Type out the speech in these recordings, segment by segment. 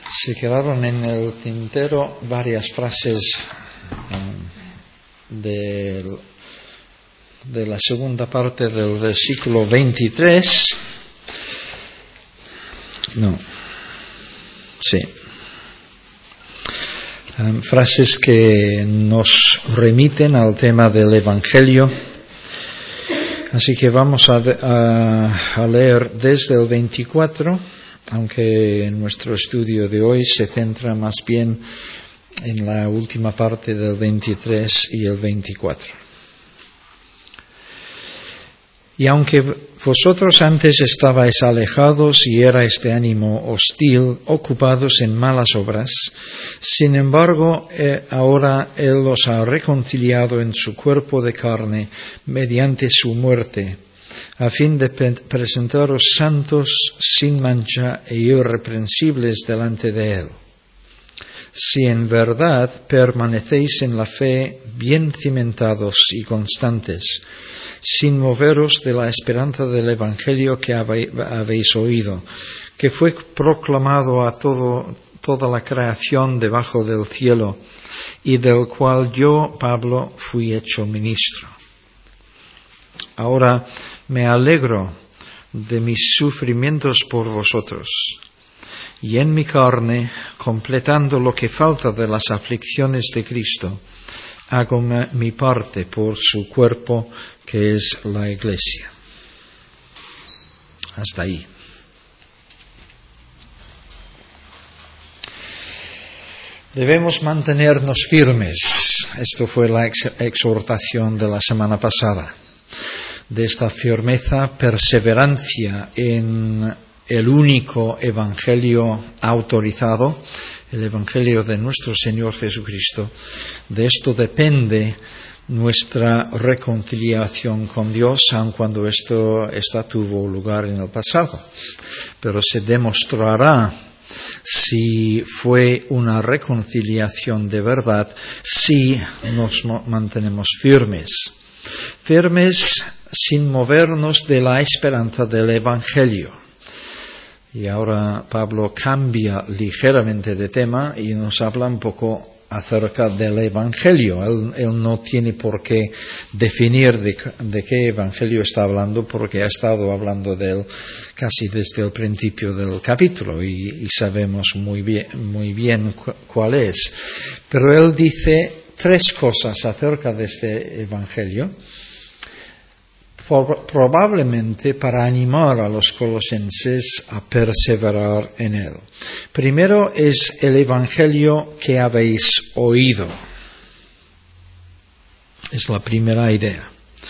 Se quedaron en el tintero varias frases de la segunda parte del versículo 23. Frases que nos remiten al tema del Evangelio. Así que vamos a leer desde el 24, aunque nuestro estudio de hoy se centra más bien en la última parte del 23 y el 24. Y aunque vosotros antes estabais alejados y erais de ánimo hostil, ocupados en malas obras, sin embargo, ahora Él os ha reconciliado en su cuerpo de carne mediante su muerte, a fin de presentaros santos, sin mancha e irreprensibles delante de Él. Si en verdad permanecéis en la fe, bien cimentados y constantes, sin moveros de la esperanza del Evangelio que habéis oído, que fue proclamado a toda la creación debajo del cielo, y del cual yo, Pablo, fui hecho ministro. Ahora me alegro de mis sufrimientos por vosotros, y en mi carne, completando lo que falta de las aflicciones de Cristo, hago mi parte por su cuerpo, que es la Iglesia. Hasta ahí. Debemos mantenernos firmes. Esto fue la exhortación de la semana pasada. De esta firmeza, perseverancia en el único Evangelio autorizado, el Evangelio de nuestro Señor Jesucristo. De esto depende nuestra reconciliación con Dios, aun cuando esta tuvo lugar en el pasado. Pero se demostrará si fue una reconciliación de verdad, si nos mantenemos firmes sin movernos de la esperanza del Evangelio. Y ahora Pablo cambia ligeramente de tema y nos habla un poco acerca del Evangelio. Él no tiene por qué definir de qué Evangelio está hablando, porque ha estado hablando de él casi desde el principio del capítulo y sabemos muy bien cuál es. Pero él dice tres cosas acerca de este Evangelio, probablemente para animar a los colosenses a perseverar en él. Primero es el Evangelio que habéis oído. Es la primera idea.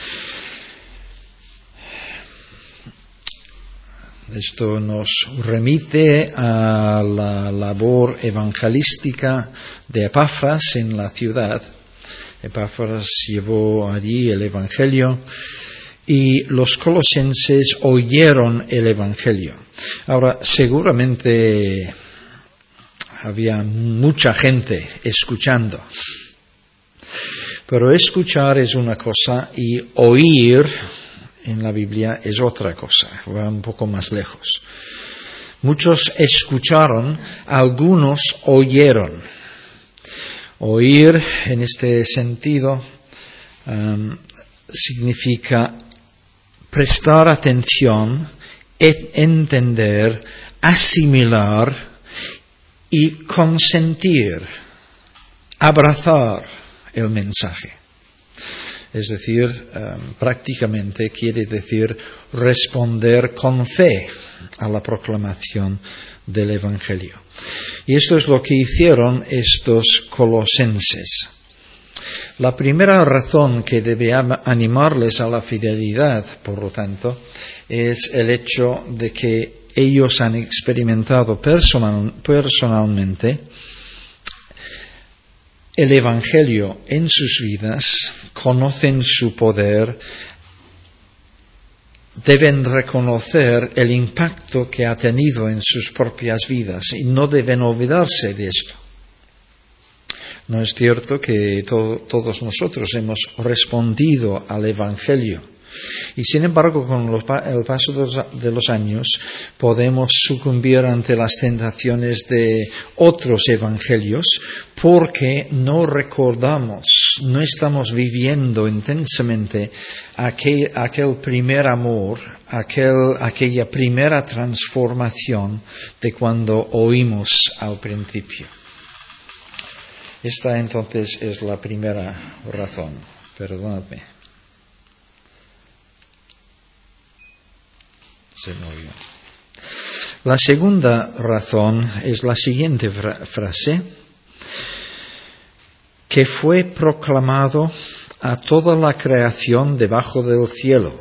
Esto nos remite a la labor evangelística de Epafras en la ciudad. Epafras llevó allí el Evangelio y los colosenses oyeron el Evangelio. Ahora, seguramente había mucha gente escuchando, pero escuchar es una cosa y oír en la Biblia es otra cosa, va un poco más lejos. Muchos escucharon, algunos oyeron. Oír en este sentido significa prestar atención, entender, asimilar y consentir, abrazar el mensaje. Es decir, prácticamente quiere decir responder con fe a la proclamación del Evangelio. Y esto es lo que hicieron estos colosenses. La primera razón que debe animarles a la fidelidad, por lo tanto, es el hecho de que ellos han experimentado personalmente el Evangelio en sus vidas, conocen su poder, deben reconocer el impacto que ha tenido en sus propias vidas y no deben olvidarse de esto. No es cierto que todos nosotros hemos respondido al Evangelio Y sin embargo, con el paso de los años, podemos sucumbir ante las tentaciones de otros evangelios porque no recordamos, no estamos viviendo intensamente aquel primer amor, aquella primera transformación de cuando oímos al principio. Esta entonces es la primera razón. Perdonadme. La segunda razón es la siguiente frase, que fue proclamado a toda la creación debajo del cielo.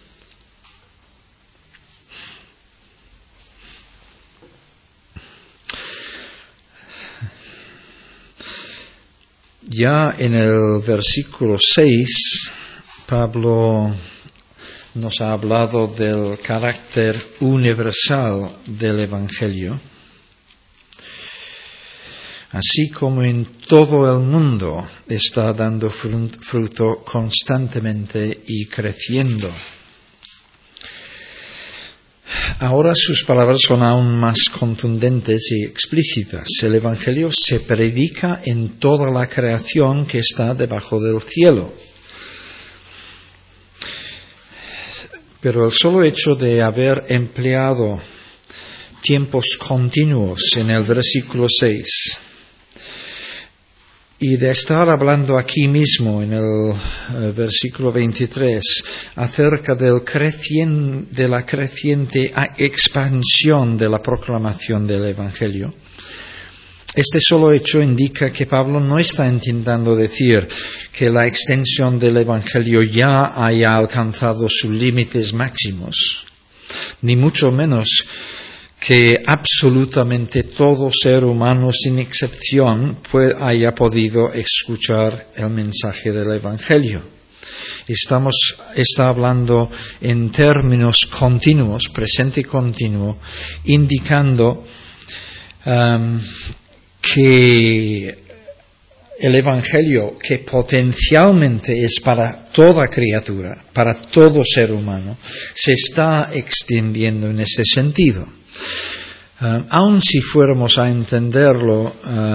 Ya en el versículo 6, Pablo nos ha hablado del carácter universal del Evangelio. Así como en todo el mundo está dando fruto constantemente y creciendo. Ahora sus palabras son aún más contundentes y explícitas. El Evangelio se predica en toda la creación que está debajo del cielo. Pero el solo hecho de haber empleado tiempos continuos en el versículo 6 y de estar hablando aquí mismo en el versículo 23 acerca de la creciente expansión de la proclamación del Evangelio, este solo hecho indica que Pablo no está intentando decir que la extensión del Evangelio ya haya alcanzado sus límites máximos, ni mucho menos que absolutamente todo ser humano, sin excepción, haya podido escuchar el mensaje del Evangelio. Está hablando en términos continuos, presente y continuo, indicando que el Evangelio, que potencialmente es para toda criatura, para todo ser humano, se está extendiendo en este sentido. Aun si fuéramos a entenderlo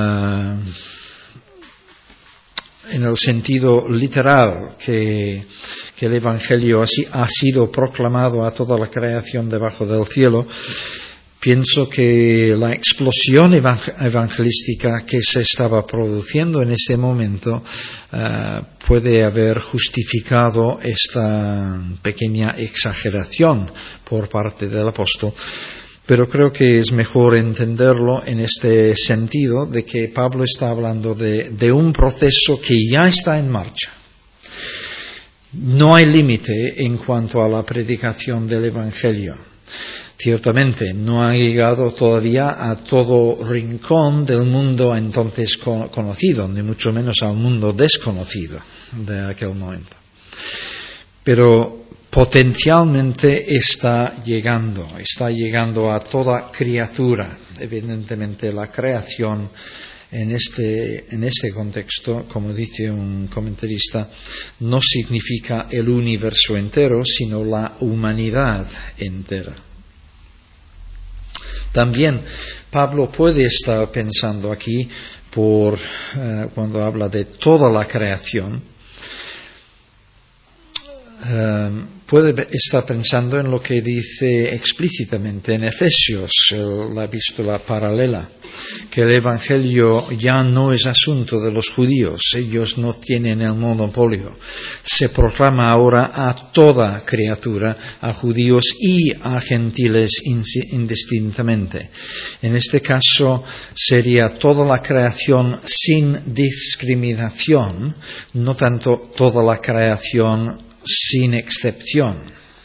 en el sentido literal, que el Evangelio ha sido proclamado a toda la creación debajo del cielo, pienso que la explosión evangelística que se estaba produciendo en ese momento puede haber justificado esta pequeña exageración por parte del apóstol. Pero creo que es mejor entenderlo en este sentido de que Pablo está hablando de un proceso que ya está en marcha. No hay límite en cuanto a la predicación del Evangelio. Ciertamente no ha llegado todavía a todo rincón del mundo entonces conocido, ni mucho menos al mundo desconocido de aquel momento. Pero potencialmente está llegando a toda criatura. Evidentemente la creación en este contexto, como dice un comentarista, no significa el universo entero, sino la humanidad entera. También Pablo puede estar pensando aquí, cuando habla de toda la creación, puede estar pensando en lo que dice explícitamente en Efesios, la epístola paralela, que el Evangelio ya no es asunto de los judíos, ellos no tienen el monopolio. Se proclama ahora a toda criatura, a judíos y a gentiles indistintamente. En este caso sería toda la creación sin discriminación, no tanto toda la creación sin excepción.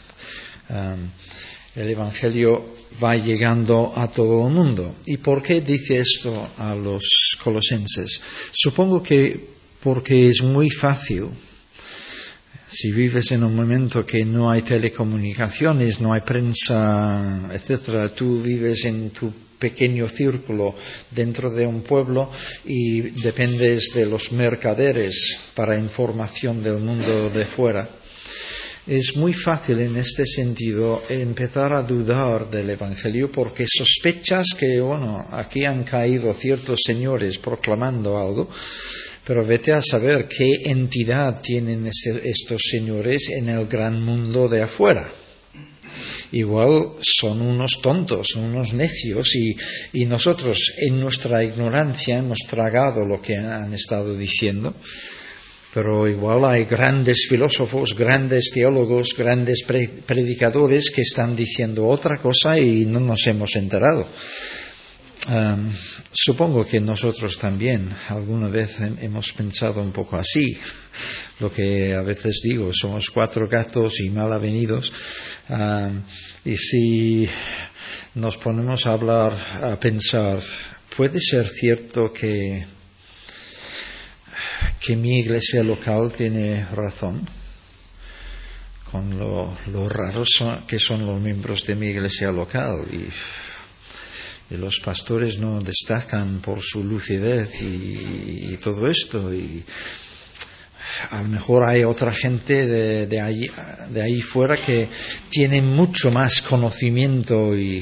El Evangelio va llegando a todo el mundo. ¿Y por qué dice esto a los colosenses? Supongo que porque es muy fácil. Si vives en un momento que no hay telecomunicaciones, no hay prensa, etcétera, tú vives en tu pequeño círculo dentro de un pueblo y dependes de los mercaderes para información del mundo de fuera. es muy fácil en este sentido empezar a dudar del Evangelio porque sospechas que, aquí han caído ciertos señores proclamando algo, pero vete a saber qué entidad tienen estos señores en el gran mundo de afuera. Igual son unos tontos, unos necios y nosotros en nuestra ignorancia hemos tragado lo que han estado diciendo. Pero igual hay grandes filósofos, grandes teólogos, grandes predicadores que están diciendo otra cosa y no nos hemos enterado. Supongo que nosotros también alguna vez hemos pensado un poco así. Lo que a veces digo, somos 4 gatos y mal avenidos. Y si nos ponemos a hablar, a pensar, ¿puede ser cierto que mi iglesia local tiene razón con lo raros que son los miembros de mi iglesia local y los pastores no destacan por su lucidez y todo esto, y a lo mejor hay otra gente de ahí fuera que tiene mucho más conocimiento y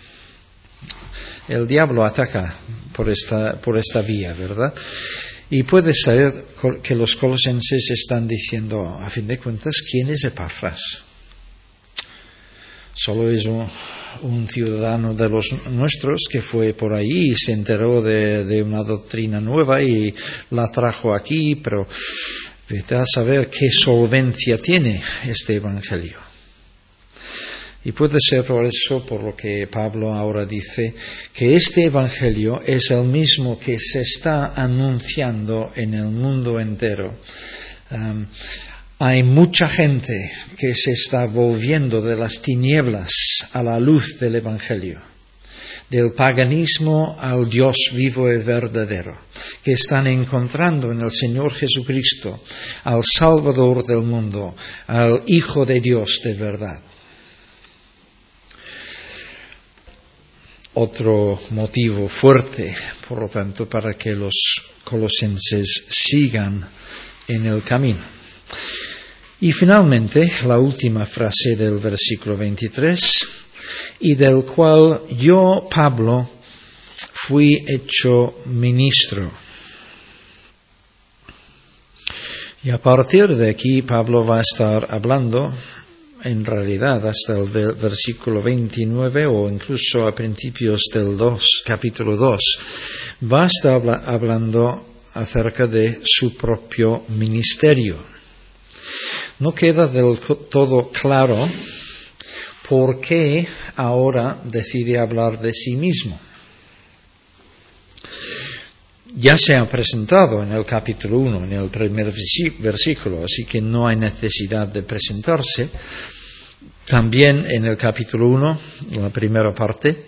el diablo ataca por esta vía, ¿verdad? Y puede ser que los colosenses están diciendo, a fin de cuentas, ¿quién es Epafras? Solo es un ciudadano de los nuestros que fue por ahí y se enteró de una doctrina nueva y la trajo aquí, pero vete a saber qué solvencia tiene este evangelio. Y puede ser por eso, por lo que Pablo ahora dice, que este evangelio es el mismo que se está anunciando en el mundo entero. Hay mucha gente que se está volviendo de las tinieblas a la luz del evangelio, del paganismo al Dios vivo y verdadero, que están encontrando en el Señor Jesucristo al Salvador del mundo, al Hijo de Dios de verdad. Otro motivo fuerte, por lo tanto, para que los colosenses sigan en el camino. Y finalmente, la última frase del versículo 23, y del cual yo, Pablo, fui hecho ministro. Y a partir de aquí, Pablo va a estar hablando, en realidad, hasta el versículo 29 o incluso a principios del capítulo 2, va a estar hablando acerca de su propio ministerio. No queda del todo claro por qué ahora decide hablar de sí mismo. Ya se ha presentado en el capítulo 1, en el primer versículo, así que no hay necesidad de presentarse. También en el capítulo 1, la primera parte,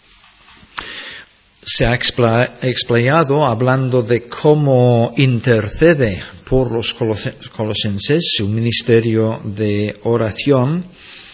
se ha explayado hablando de cómo intercede por los colosenses, su ministerio de oración.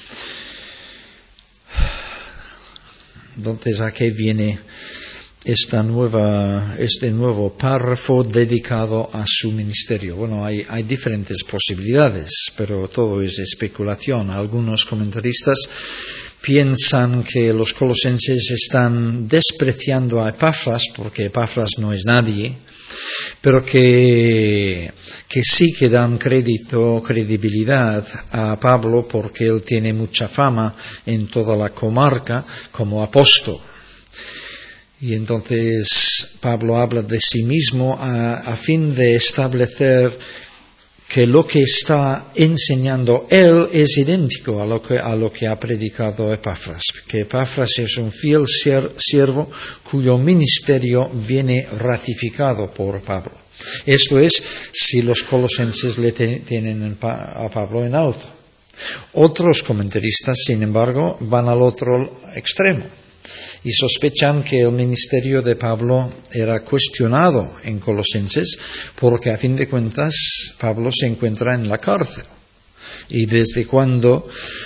Entonces, ¿a qué viene este nuevo párrafo dedicado a su ministerio? Bueno, hay diferentes posibilidades, pero todo es especulación. Algunos comentaristas piensan que los colosenses están despreciando a Epafras, porque Epafras no es nadie, pero que sí que dan credibilidad a Pablo porque él tiene mucha fama en toda la comarca como apóstol. Y entonces Pablo habla de sí mismo a fin de establecer que lo que está enseñando él es idéntico a lo que ha predicado Epafras, que Epafras es un fiel siervo cuyo ministerio viene ratificado por Pablo. Esto es, si los colosenses le tienen a Pablo en alto. Otros comentaristas, sin embargo, van al otro extremo y sospechan que el ministerio de Pablo era cuestionado en Colosenses porque a fin de cuentas Pablo se encuentra en la cárcel. Y desde cuándo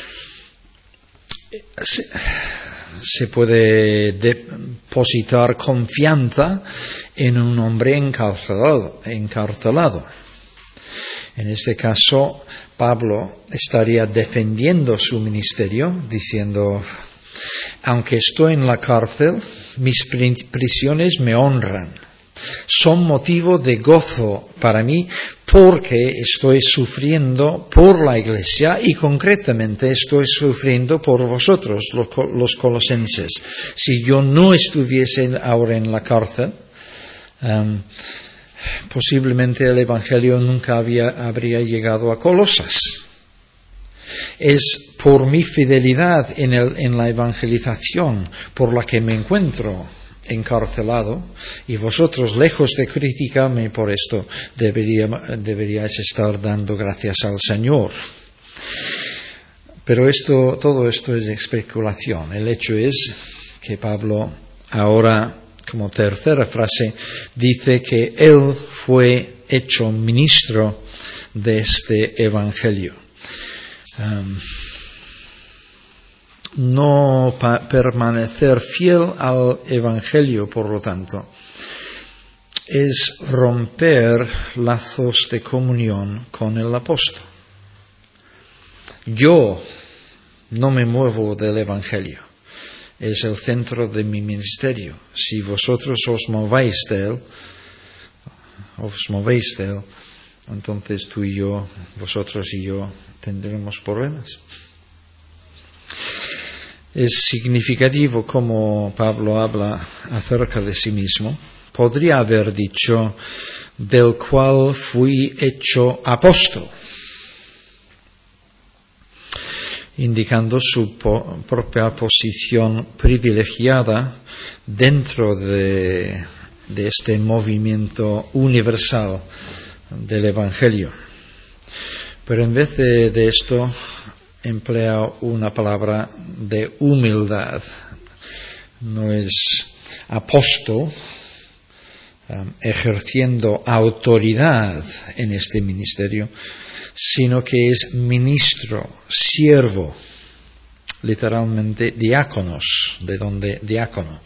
se puede depositar confianza en un hombre encarcelado. En este caso, Pablo estaría defendiendo su ministerio, diciendo: aunque estoy en la cárcel, mis prisiones me honran. Son motivo de gozo para mí porque estoy sufriendo por la Iglesia y concretamente estoy sufriendo por vosotros, los colosenses. Si yo no estuviese ahora en la cárcel, posiblemente el Evangelio nunca habría llegado a Colosas. Es por mi fidelidad en la evangelización por la que me encuentro encarcelado, y vosotros, lejos de criticarme por esto, deberíais estar dando gracias al Señor. Pero todo esto es especulación. El hecho es que Pablo ahora, como tercera frase, dice que él fue hecho ministro de este evangelio. No permanecer fiel al Evangelio, por lo tanto, es romper lazos de comunión con el apóstol. Yo no me muevo del Evangelio, es el centro de mi ministerio. Si vosotros os movéis de él, entonces tú y yo, vosotros y yo, tendremos problemas. Es significativo como Pablo habla acerca de sí mismo. Podría haber dicho: del cual fui hecho apóstol, indicando su propia posición privilegiada dentro de este movimiento universal del Evangelio. Pero en vez de esto, emplea una palabra de humildad. No es apóstol ejerciendo autoridad en este ministerio, sino que es ministro, siervo, literalmente diáconos, de donde diácono.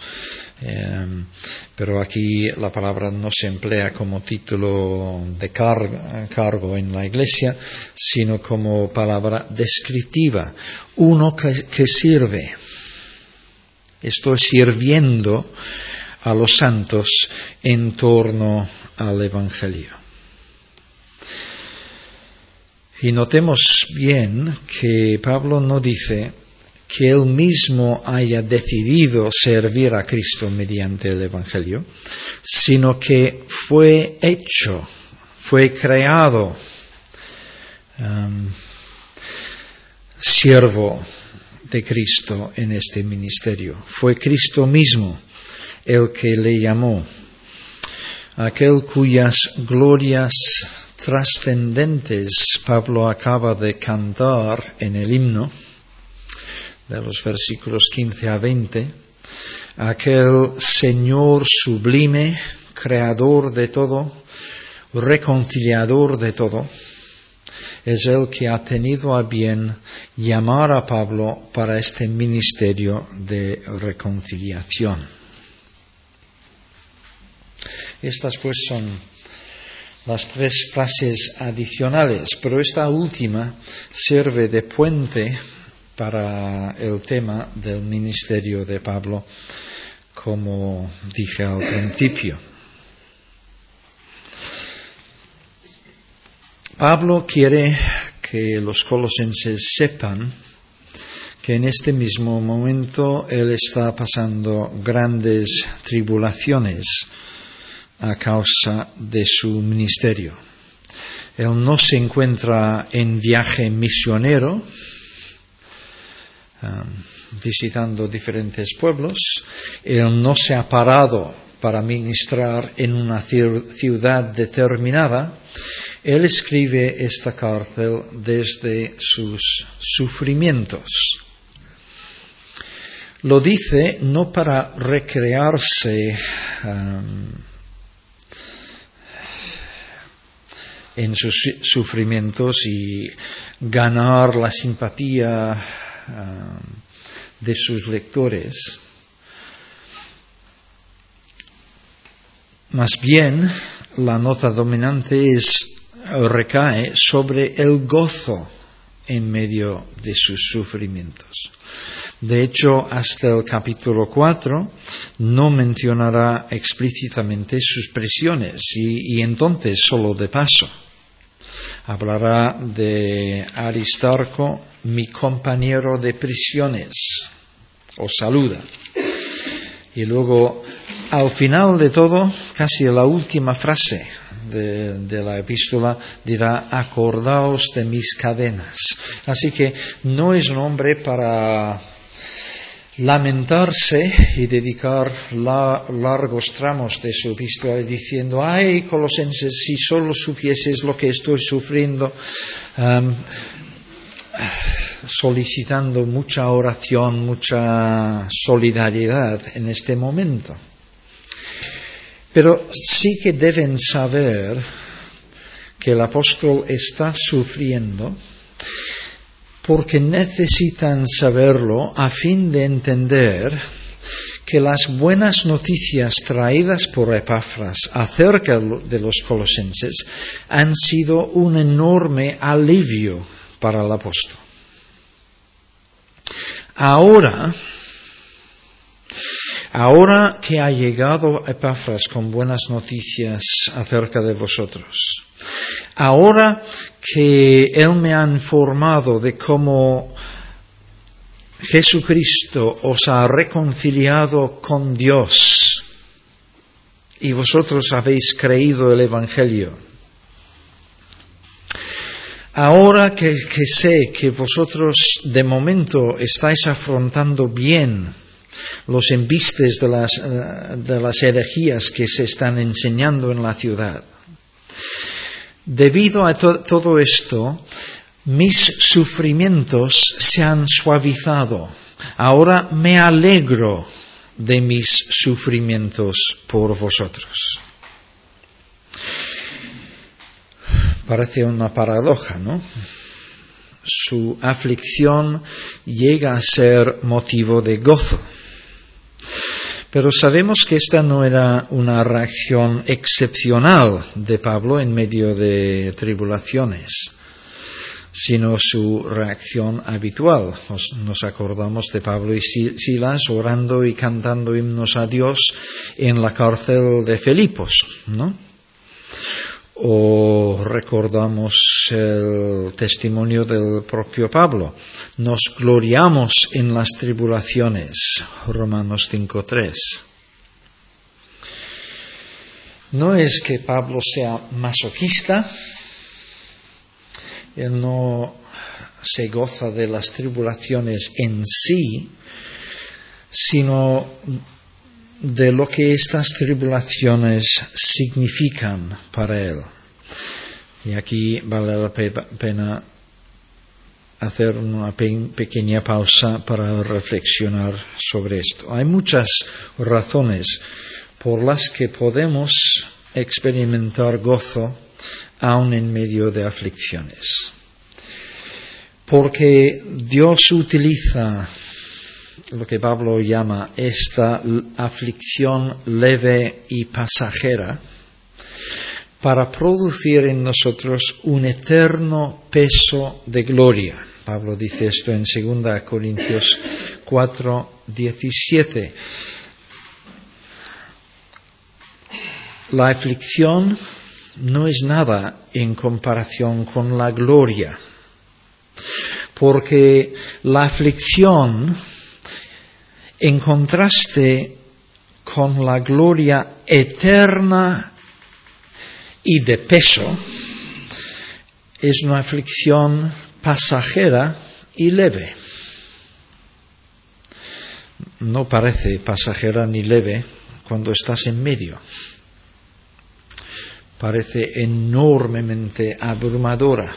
Pero aquí la palabra no se emplea como título de cargo en la Iglesia, sino como palabra descriptiva. Uno que sirve. Estoy sirviendo a los santos en torno al Evangelio. Y notemos bien que Pablo no dice que él mismo haya decidido servir a Cristo mediante el Evangelio, sino que fue hecho, fue creado siervo de Cristo en este ministerio. Fue Cristo mismo el que le llamó, aquel cuyas glorias trascendentes Pablo acaba de cantar en el himno, de los versículos 15 a 20, aquel Señor sublime, creador de todo, reconciliador de todo, es el que ha tenido a bien llamar a Pablo para este ministerio de reconciliación. Estas pues son las tres frases adicionales, pero esta última sirve de puente para el tema del ministerio de Pablo, como dije al principio. Pablo quiere que los colosenses sepan que en este mismo momento él está pasando grandes tribulaciones a causa de su ministerio. Él no se encuentra en viaje misionero, visitando diferentes pueblos. Él no se ha parado para ministrar en una ciudad determinada. Él escribe esta carta desde sus sufrimientos. Lo dice no para recrearse en sus sufrimientos y ganar la simpatía de sus lectores. Más bien, la nota dominante es recae sobre el gozo en medio de sus sufrimientos. De hecho, hasta el capítulo 4 no mencionará explícitamente sus prisiones y entonces solo de paso. Hablará de Aristarco, mi compañero de prisiones, os saluda. Y luego, al final de todo, casi la última frase de la epístola dirá, acordaos de mis cadenas. Así que no es un hombre para lamentarse y dedicar largos tramos de su epístola diciendo, ay, Colosenses, si solo supieses lo que estoy sufriendo, solicitando mucha oración, mucha solidaridad en este momento. Pero sí que deben saber que el apóstol está sufriendo porque necesitan saberlo a fin de entender que las buenas noticias traídas por Epafras acerca de los colosenses han sido un enorme alivio para el apóstol. Ahora que ha llegado Epafras con buenas noticias acerca de vosotros, ahora que él me ha informado de cómo Jesucristo os ha reconciliado con Dios y vosotros habéis creído el Evangelio, ahora que sé que vosotros de momento estáis afrontando bien los embistes de las herejías que se están enseñando en la ciudad, debido a todo esto, mis sufrimientos se han suavizado. Ahora me alegro de mis sufrimientos por vosotros. Parece una paradoja, ¿no? Su aflicción llega a ser motivo de gozo. Pero sabemos que esta no era una reacción excepcional de Pablo en medio de tribulaciones, sino su reacción habitual. Nos acordamos de Pablo y Silas orando y cantando himnos a Dios en la cárcel de Filipos, ¿no? O recordamos el testimonio del propio Pablo. Nos gloriamos en las tribulaciones. Romanos 5:3. No es que Pablo sea masoquista. Él no se goza de las tribulaciones en sí, sino de lo que estas tribulaciones significan para él. Y aquí vale la pena hacer una pequeña pausa para reflexionar sobre esto. Hay muchas razones por las que podemos experimentar gozo aun en medio de aflicciones. Porque Dios utiliza lo que Pablo llama esta aflicción leve y pasajera para producir en nosotros un eterno peso de gloria. Pablo dice esto en 2 Corintios 4:17. La aflicción no es nada en comparación con la gloria, porque la aflicción, en contraste con la gloria eterna y de peso, es una aflicción pasajera y leve. No parece pasajera ni leve cuando estás en medio. Parece enormemente abrumadora,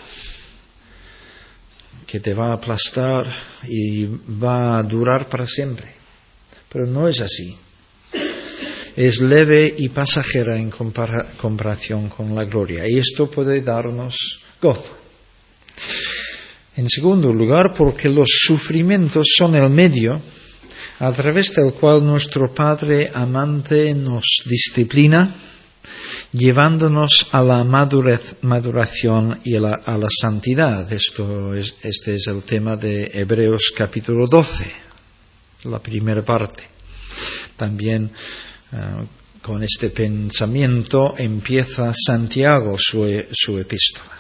que te va a aplastar y va a durar para siempre. Pero no es así. Es leve y pasajera en comparación con la gloria. Y esto puede darnos gozo. En segundo lugar, porque los sufrimientos son el medio a través del cual nuestro Padre amante nos disciplina llevándonos a la maduración y a la santidad. Este es el tema de Hebreos capítulo 12, la primera parte. También con este pensamiento empieza Santiago su epístola.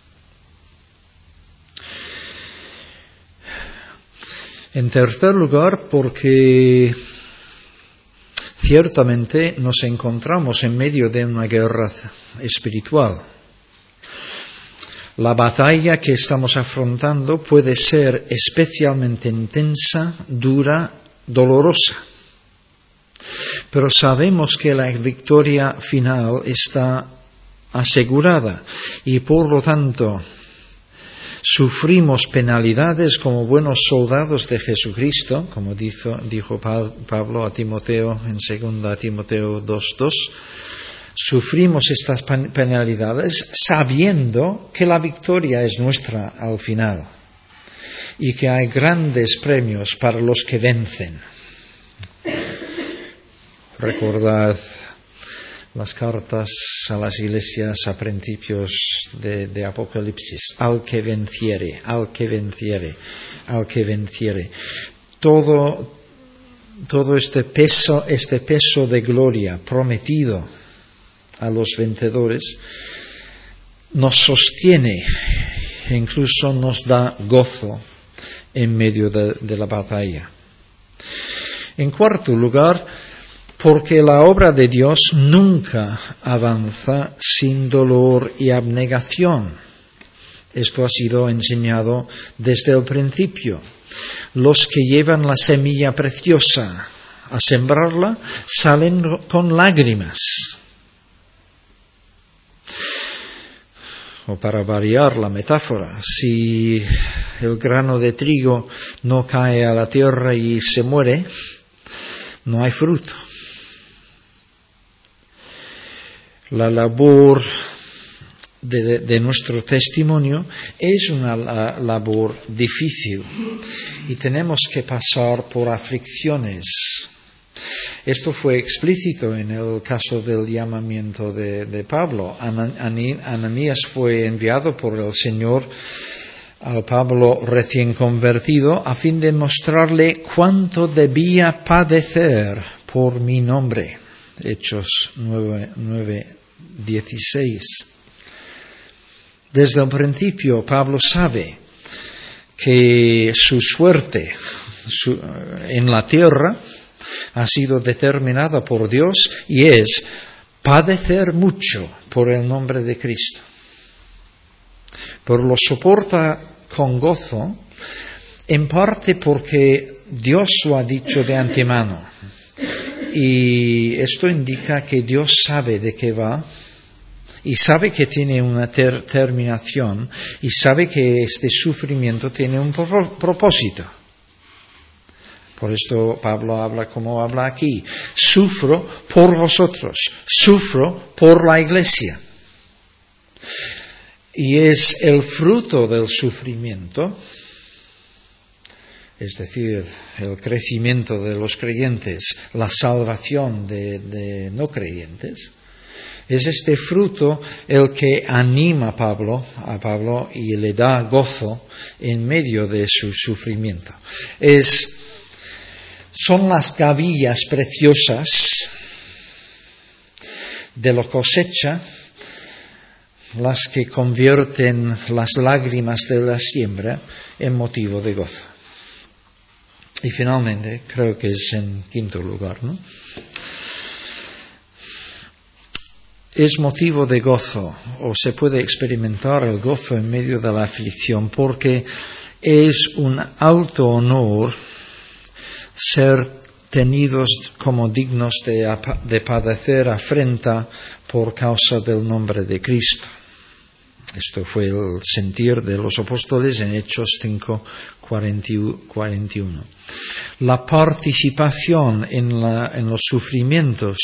En tercer lugar, porque ciertamente nos encontramos en medio de una guerra espiritual. La batalla que estamos afrontando puede ser especialmente intensa, dura, dolorosa. Pero sabemos que la victoria final está asegurada y por lo tanto sufrimos penalidades como buenos soldados de Jesucristo, como dijo Pablo a Timoteo en 2 Timoteo 2:2. Sufrimos estas penalidades sabiendo que la victoria es nuestra al final y que hay grandes premios para los que vencen. Recordad las cartas a las iglesias a principios de Apocalipsis. Al que venciere, al que venciere, al que venciere. Todo este peso de gloria prometido a los vencedores nos sostiene e incluso nos da gozo en medio de la batalla. En cuarto lugar, porque la obra de Dios nunca avanza sin dolor y abnegación. Esto ha sido enseñado desde el principio. Los que llevan la semilla preciosa a sembrarla salen con lágrimas. O para variar la metáfora, si el grano de trigo no cae a la tierra y se muere, no hay fruto. La labor de nuestro testimonio es una labor difícil y tenemos que pasar por aflicciones. Esto fue explícito en el caso del llamamiento de Pablo. Ananías fue enviado por el Señor al Pablo recién convertido a fin de mostrarle cuánto debía padecer por mi nombre. Hechos 9:16. Desde el principio Pablo sabe que su suerte en la tierra ha sido determinada por Dios y es padecer mucho por el nombre de Cristo. Pero lo soporta con gozo, en parte porque Dios lo ha dicho de antemano. Y esto indica que Dios sabe de qué va y sabe que tiene una terminación y sabe que este sufrimiento tiene un propósito. Por esto Pablo habla como habla aquí. Sufro por vosotros, sufro por la iglesia. Y es el fruto del sufrimiento, es decir, el crecimiento de los creyentes, la salvación de no creyentes, es este fruto el que anima a Pablo y le da gozo en medio de su sufrimiento. Son las gavillas preciosas de la cosecha las que convierten las lágrimas de la siembra en motivo de gozo. Y finalmente, creo que es en quinto lugar, ¿no? Es motivo de gozo, o se puede experimentar el gozo en medio de la aflicción, porque es un alto honor ser tenidos como dignos de padecer afrenta por causa del nombre de Cristo. Esto fue el sentir de los apóstoles en Hechos 5:41. La participación en los sufrimientos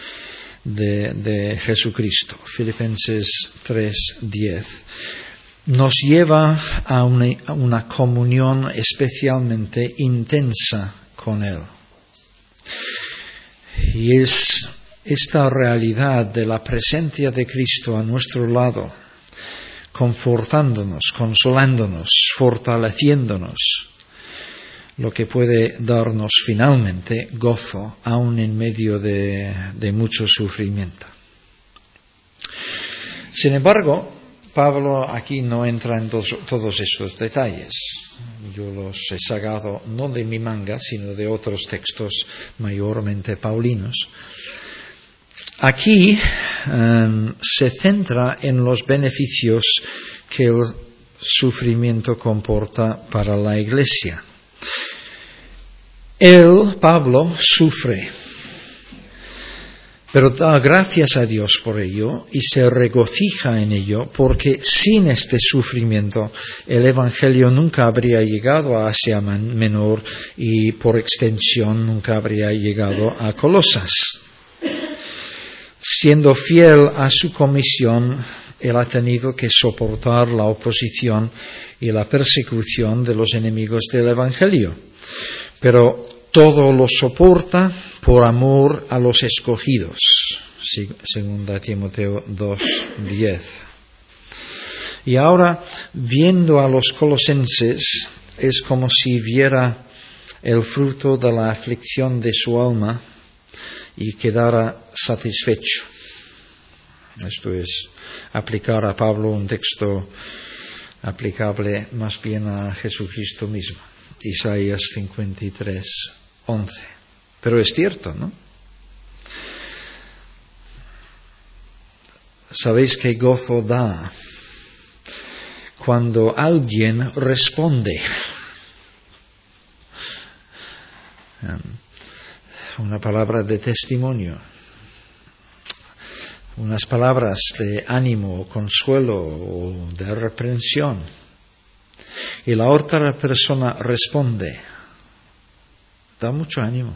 de Jesucristo, Filipenses 3:10, nos lleva a una comunión especialmente intensa con Él. Y es esta realidad de la presencia de Cristo a nuestro lado, confortándonos, consolándonos, fortaleciéndonos, lo que puede darnos finalmente gozo, aun en medio de mucho sufrimiento. Sin embargo, Pablo aquí no entra en todos estos detalles. Yo los he sacado no de mi manga, sino de otros textos mayormente paulinos. Aquí se centra en los beneficios que el sufrimiento comporta para la Iglesia. Él, Pablo, sufre, pero da gracias a Dios por ello y se regocija en ello, porque sin este sufrimiento el Evangelio nunca habría llegado a Asia Menor y por extensión nunca habría llegado a Colosas. Siendo fiel a su comisión, él ha tenido que soportar la oposición y la persecución de los enemigos del Evangelio. Pero todo lo soporta por amor a los escogidos. Segunda Timoteo 2:10. Y ahora, viendo a los colosenses, es como si viera el fruto de la aflicción de su alma y quedara satisfecho. Esto es aplicar a Pablo un texto aplicable más bien a Jesucristo mismo. Isaías 53:11. Pero es cierto, ¿no? ¿Sabéis qué gozo da cuando alguien responde? Una palabra de testimonio, unas palabras de ánimo, consuelo o de reprensión. Y la otra persona responde. Da mucho ánimo.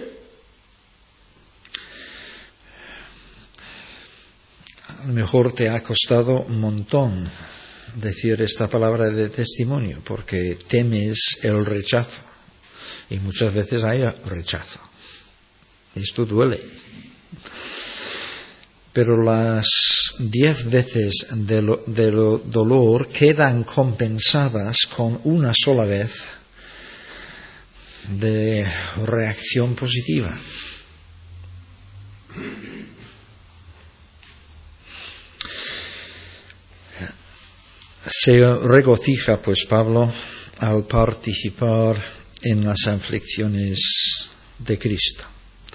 A lo mejor te ha costado un montón decir esta palabra de testimonio porque temes el rechazo. Y muchas veces hay rechazo. Esto duele. Pero las 10 veces del dolor quedan compensadas con una sola vez de reacción positiva. Se regocija, pues, Pablo al participar en las aflicciones de Cristo.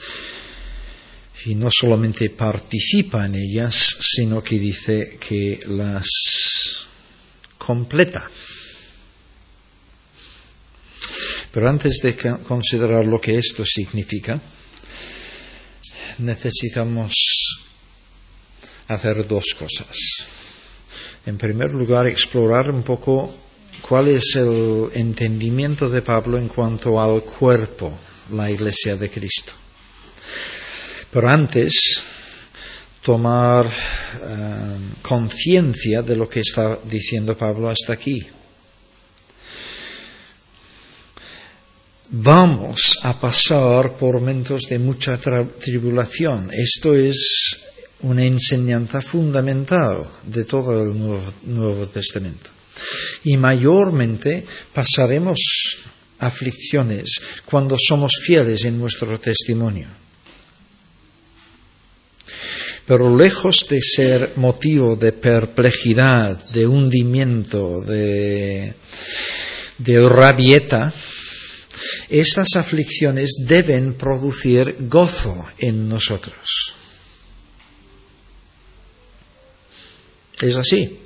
Y no solamente participa en ellas, sino que dice que las completa. Pero antes de considerar lo que esto significa, necesitamos hacer dos cosas. En primer lugar, explorar un poco cuál es el entendimiento de Pablo en cuanto al cuerpo, la Iglesia de Cristo. Pero antes, tomar conciencia de lo que está diciendo Pablo hasta aquí. Vamos a pasar por momentos de mucha tribulación. Esto es una enseñanza fundamental de todo el Nuevo Testamento. Y mayormente pasaremos aflicciones cuando somos fieles en nuestro testimonio. Pero lejos de ser motivo de perplejidad, de hundimiento, de rabieta, estas aflicciones deben producir gozo en nosotros. Es así.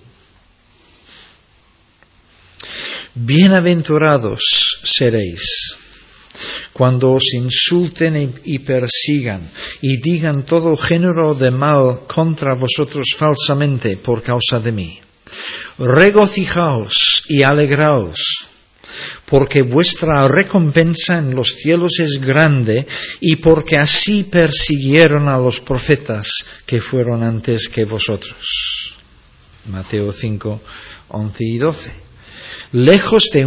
Bienaventurados seréis cuando os insulten y persigan y digan todo género de mal contra vosotros falsamente por causa de mí. Regocijaos y alegraos, porque vuestra recompensa en los cielos es grande y porque así persiguieron a los profetas que fueron antes que vosotros. Mateo 5, 11 y 12. Lejos de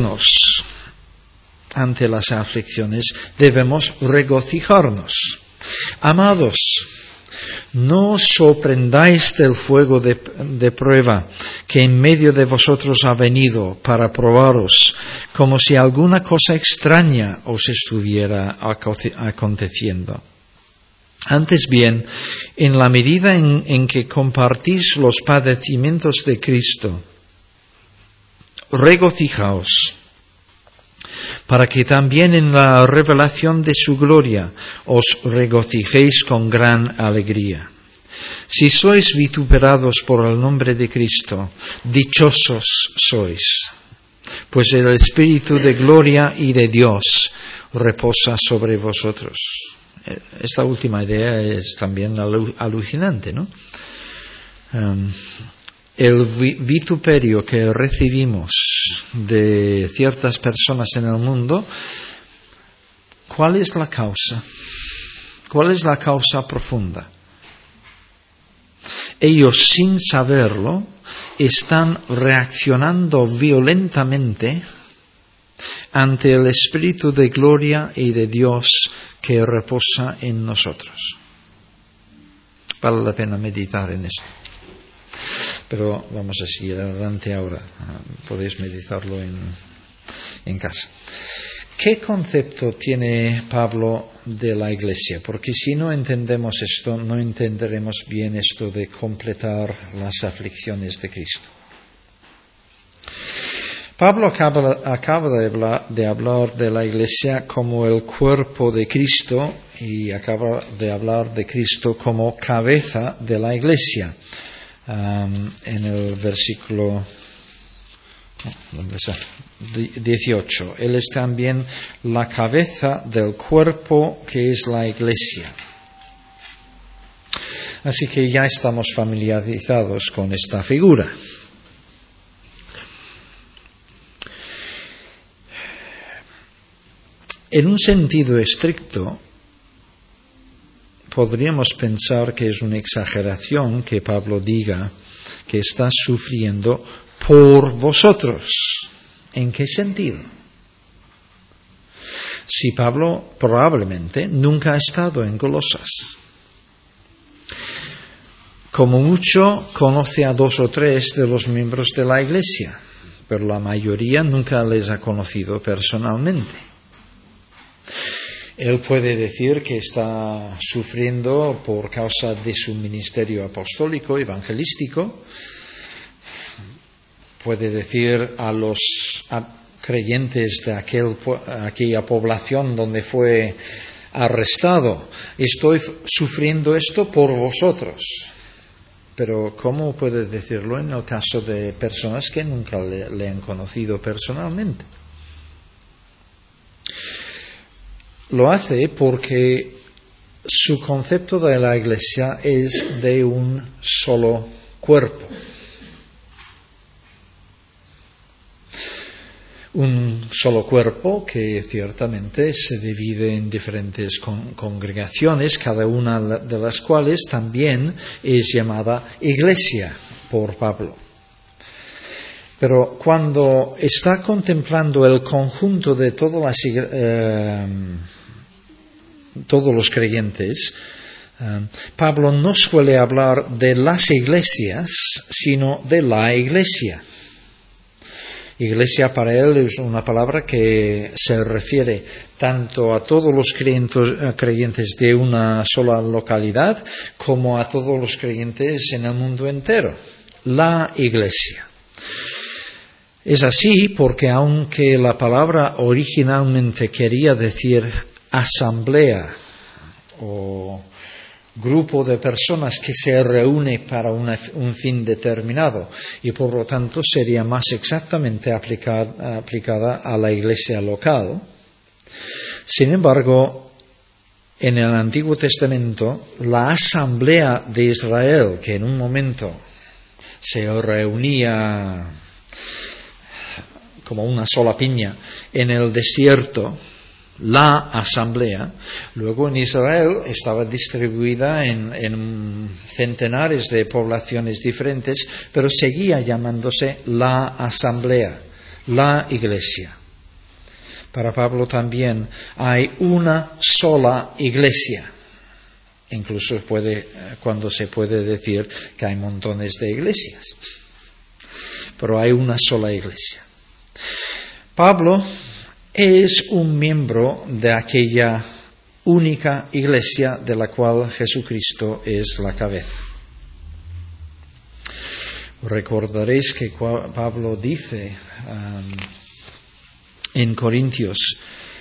hundirnos ante las aflicciones, debemos regocijarnos. Amados, no os sorprendáis del fuego de prueba que en medio de vosotros ha venido para probaros, como si alguna cosa extraña os estuviera aconteciendo. Antes bien, en la medida en que compartís los padecimientos de Cristo, regocijaos, para que también en la revelación de su gloria os regocijéis con gran alegría. Si sois vituperados por el nombre de Cristo, dichosos sois, pues el Espíritu de gloria y de Dios reposa sobre vosotros. Esta última idea es también alucinante, ¿no? El vituperio que recibimos de ciertas personas en el mundo, ¿cuál es la causa? ¿Cuál es la causa profunda? Ellos, sin saberlo, están reaccionando violentamente ante el Espíritu de gloria y de Dios que reposa en nosotros. Vale la pena meditar en esto. Pero vamos a seguir adelante ahora. Podéis meditarlo en casa. ¿Qué concepto tiene Pablo de la Iglesia? Porque si no entendemos esto, no entenderemos bien esto de completar las aflicciones de Cristo. Pablo acaba de hablar de la Iglesia como el cuerpo de Cristo y acaba de hablar de Cristo como cabeza de la Iglesia. En el versículo 18. Él es también la cabeza del cuerpo que es la Iglesia. Así que ya estamos familiarizados con esta figura. En un sentido estricto, podríamos pensar que es una exageración que Pablo diga que está sufriendo por vosotros. ¿En qué sentido? Si Pablo probablemente nunca ha estado en Colosas. Como mucho conoce a 2 o 3 de los miembros de la Iglesia, pero la mayoría nunca les ha conocido personalmente. Él puede decir que está sufriendo por causa de su ministerio apostólico, evangelístico. Puede decir a los creyentes de aquella población donde fue arrestado, estoy sufriendo esto por vosotros. Pero ¿cómo puede decirlo en el caso de personas que nunca le han conocido personalmente? Lo hace porque su concepto de la Iglesia es de un solo cuerpo. Un solo cuerpo que ciertamente se divide en diferentes congregaciones, cada una de las cuales también es llamada Iglesia por Pablo. Pero cuando está contemplando el conjunto de todos los creyentes, Pablo no suele hablar de las iglesias, sino de la Iglesia. Iglesia para él es una palabra que se refiere tanto a todos los creyentes de una sola localidad como a todos los creyentes en el mundo entero. La Iglesia. Es así porque aunque la palabra originalmente quería decir asamblea o grupo de personas que se reúne para un fin determinado y por lo tanto sería más exactamente aplicada a la iglesia local. Sin embargo, en el Antiguo Testamento, la asamblea de Israel, que en un momento se reunía como una sola piña en el desierto, la asamblea, luego en Israel estaba distribuida en centenares de poblaciones diferentes, pero seguía llamándose la asamblea, la iglesia. Para Pablo también hay una sola iglesia. incluso cuando se puede decir que hay montones de iglesias. Pero hay una sola iglesia. Pablo es un miembro de aquella única iglesia de la cual Jesucristo es la cabeza. Recordaréis que Pablo dice en Corintios,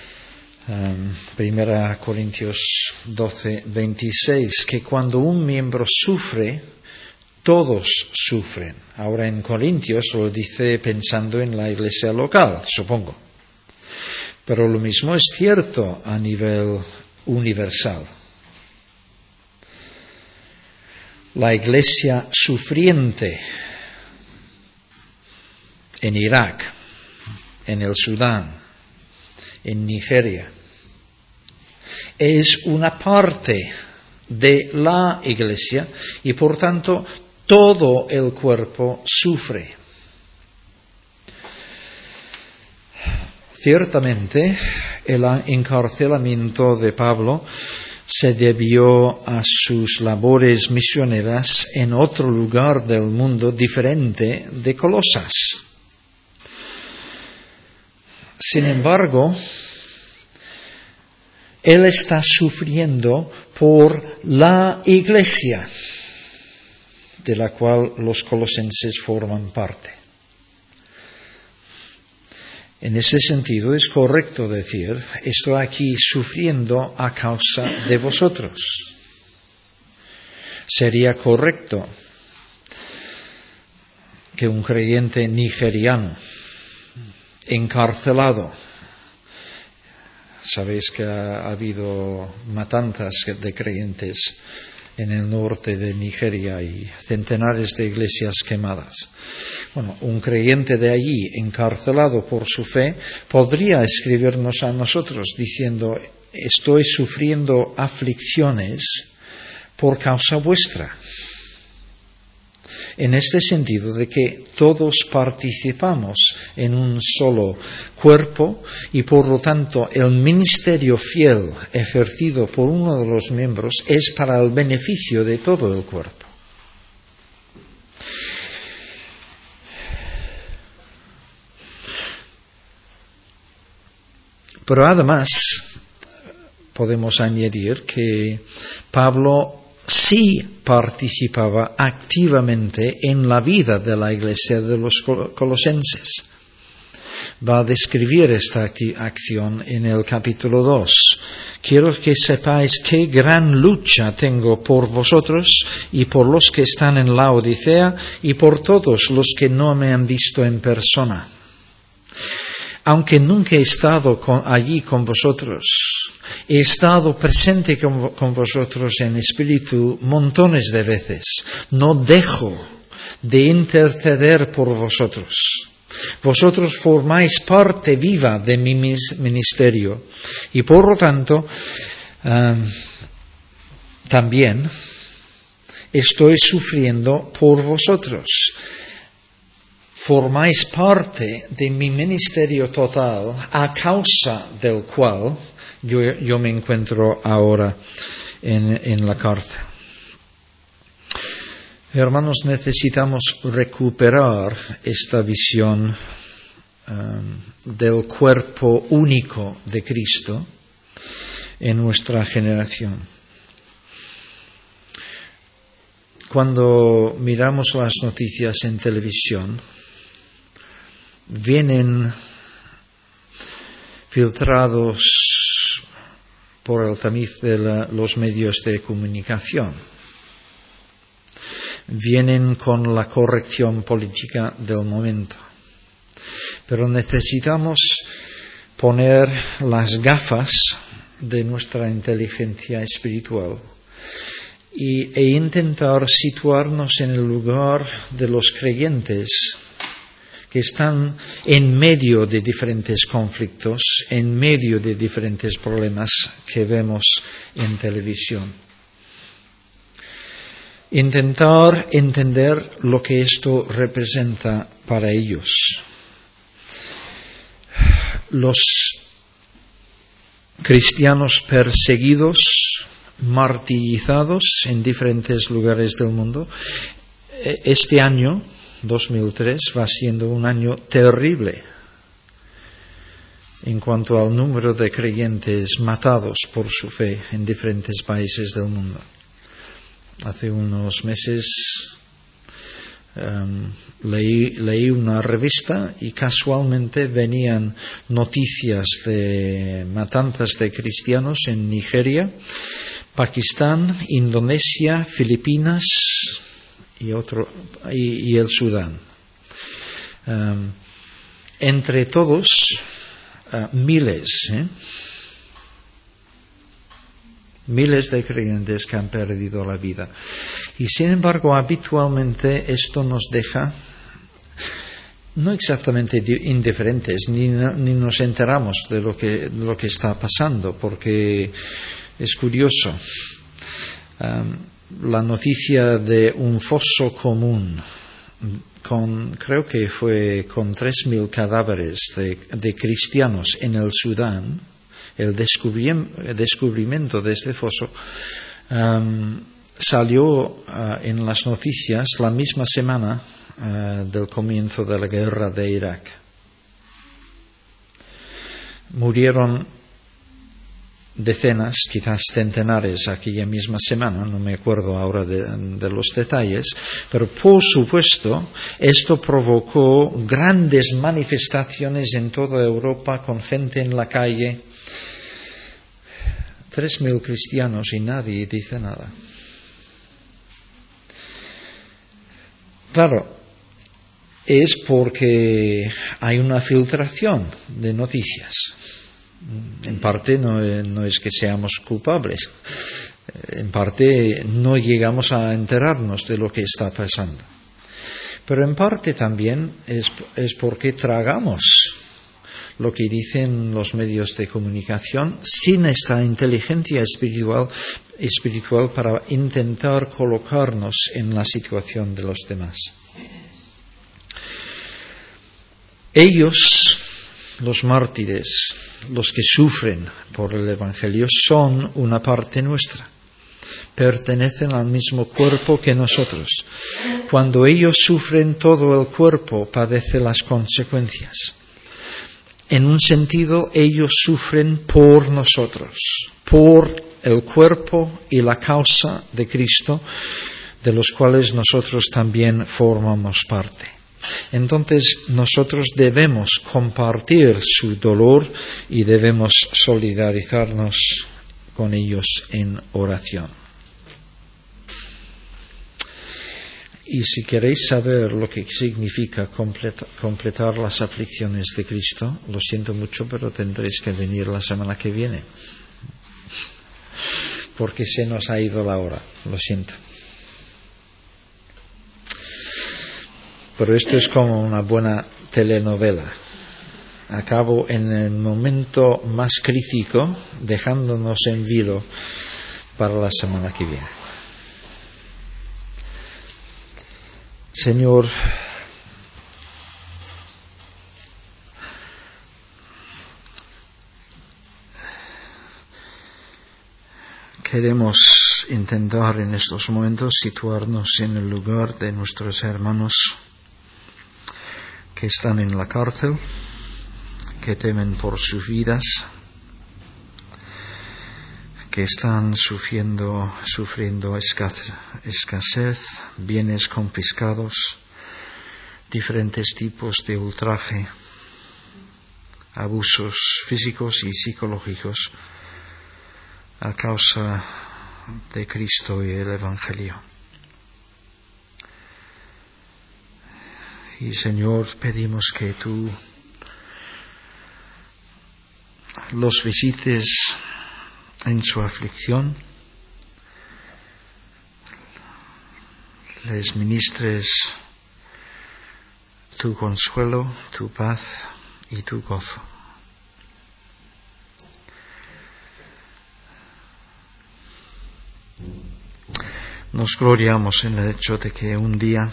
1 Corintios 12, 26, que cuando un miembro sufre, todos sufren. Ahora en Corintios lo dice pensando en la iglesia local, supongo. Pero lo mismo es cierto a nivel universal. La iglesia sufriente en Irak, en el Sudán, en Nigeria, es una parte de la iglesia y por tanto todo el cuerpo sufre. Ciertamente, el encarcelamiento de Pablo se debió a sus labores misioneras en otro lugar del mundo diferente de Colosas. Sin embargo, él está sufriendo por la iglesia de la cual los colosenses forman parte. En ese sentido es correcto decir, estoy aquí sufriendo a causa de vosotros. Sería correcto que un creyente nigeriano encarcelado, sabéis que ha habido matanzas de creyentes en el norte de Nigeria y centenares de iglesias quemadas. Bueno, un creyente de allí, encarcelado por su fe, podría escribirnos a nosotros diciendo, estoy sufriendo aflicciones por causa vuestra. En este sentido de que todos participamos en un solo cuerpo y por lo tanto el ministerio fiel ejercido por uno de los miembros es para el beneficio de todo el cuerpo. Pero además podemos añadir que Pablo sí participaba activamente en la vida de la iglesia de los colosenses. Va a describir esta acción en el capítulo 2. Quiero que sepáis qué gran lucha tengo por vosotros y por los que están en la Odisea y por todos los que no me han visto en persona. Aunque nunca he estado allí con vosotros, he estado presente con vosotros en espíritu montones de veces. No dejo de interceder por vosotros. Vosotros formáis parte viva de mi ministerio y por lo tanto también estoy sufriendo por vosotros. Formáis parte de mi ministerio total a causa del cual yo me encuentro ahora en la cárcel. Hermanos, necesitamos recuperar esta visión del cuerpo único de Cristo en nuestra generación. Cuando miramos las noticias en televisión, vienen filtrados por el tamiz de los medios de comunicación. Vienen con la corrección política del momento. Pero necesitamos poner las gafas de nuestra inteligencia espiritual e intentar situarnos en el lugar de los creyentes que están en medio de diferentes conflictos, en medio de diferentes problemas que vemos en televisión. Intentar entender lo que esto representa para ellos. Los cristianos perseguidos martirizados en diferentes lugares del mundo. Este año, 2003, va siendo un año terrible en cuanto al número de creyentes matados por su fe en diferentes países del mundo. Hace unos meses leí una revista y casualmente venían noticias de matanzas de cristianos en Nigeria, Pakistán, Indonesia, Filipinas y el Sudán. Entre todos, miles de creyentes que han perdido la vida. Y sin embargo, habitualmente esto nos deja no exactamente indiferentes, ni nos enteramos de lo que está pasando, porque es curioso. La noticia de un foso común creo que fue con 3.000 cadáveres de cristianos en el Sudán, el descubrimiento de este foso salió en las noticias la misma semana del comienzo de la guerra de Irak. Murieron decenas, quizás centenares aquella misma semana, no me acuerdo ahora de los detalles, pero por supuesto esto provocó grandes manifestaciones en toda Europa con gente en la calle. 3.000 cristianos y nadie dice nada. Claro, es porque hay una filtración de noticias. En parte no es que seamos culpables, en parte no llegamos a enterarnos de lo que está pasando. Pero en parte también es porque tragamos lo que dicen los medios de comunicación sin esta inteligencia espiritual para intentar colocarnos en la situación de los demás. Ellos, los mártires, los que sufren por el Evangelio, son una parte nuestra. Pertenecen al mismo cuerpo que nosotros. Cuando ellos sufren, todo el cuerpo padece las consecuencias. En un sentido, ellos sufren por nosotros, por el cuerpo y la causa de Cristo, de los cuales nosotros también formamos parte. Entonces, nosotros debemos compartir su dolor y debemos solidarizarnos con ellos en oración. Y si queréis saber lo que significa completar las aflicciones de Cristo, lo siento mucho, pero tendréis que venir la semana que viene, porque se nos ha ido la hora, lo siento. Pero esto es como una buena telenovela. Acabo en el momento más crítico, dejándonos en vilo para la semana que viene. Señor, queremos intentar en estos momentos situarnos en el lugar de nuestros hermanos que están en la cárcel, que temen por sus vidas, que están sufriendo escasez, bienes confiscados, diferentes tipos de ultraje, abusos físicos y psicológicos a causa de Cristo y el Evangelio. Y Señor, pedimos que tú los visites en su aflicción, les ministres tu consuelo, tu paz y tu gozo. Nos gloriamos en el hecho de que un día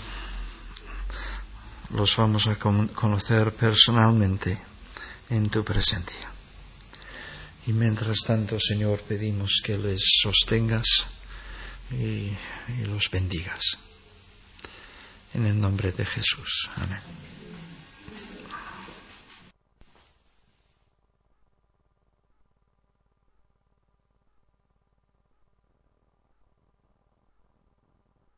los vamos a conocer personalmente en tu presencia. Y mientras tanto, Señor, pedimos que les sostengas y los bendigas. En el nombre de Jesús. Amén.